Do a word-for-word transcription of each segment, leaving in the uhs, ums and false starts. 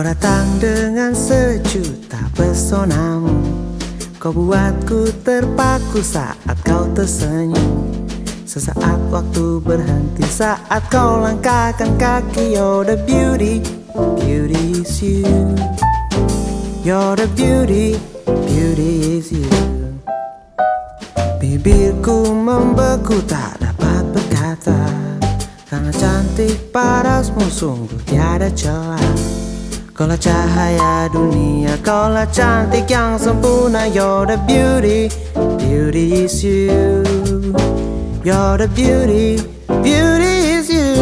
Kau datang dengan sejuta pesonamu, kau buatku terpaku saat kau tersenyum. Sesaat waktu berhenti saat kau langkahkan kaki. You're the beauty, beauty is you. You're the beauty, beauty is you. Bibirku membeku tak dapat berkata, karena cantik parasmu sungguh tiada celah. Kaulah cahaya dunia, kaulah cantik yang sempurna. You're the beauty, beauty is you. You're the beauty, beauty is you.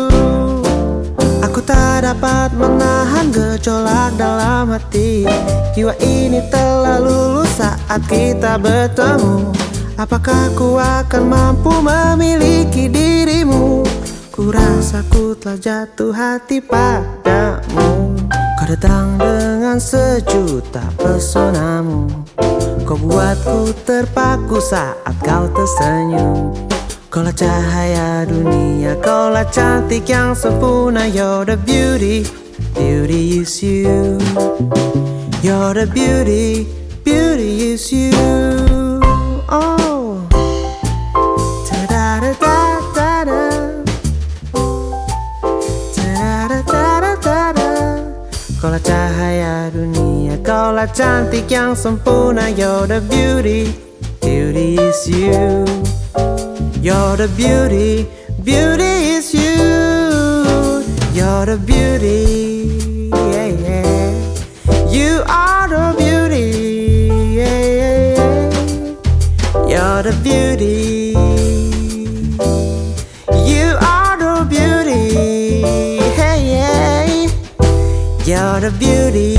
Aku tak dapat menahan gejolak dalam hati. Jiwa ini telah luluh saat kita bertemu. Apakah ku akan mampu memiliki dirimu? Ku rasa ku telah jatuh hati padamu. Kau datang dengan sejuta pesonamu, kau buatku terpaku saat kau tersenyum. Kaulah cahaya dunia, kaulah cantik yang sempurna. You're the beauty, beauty is you. You're the beauty, beauty is you. Oh, ta-da-da-da-da-da, ta-da-da-da-da-da. Kaulah cahaya dunia, kaulah cantik yang sempurna. You're the beauty, beauty is you. You're the beauty, beauty is you. You're the beauty, yeah, yeah. You are the beauty, yeah, yeah, yeah. You're the beauty. You are the beauty, hey, yeah. You're the beauty.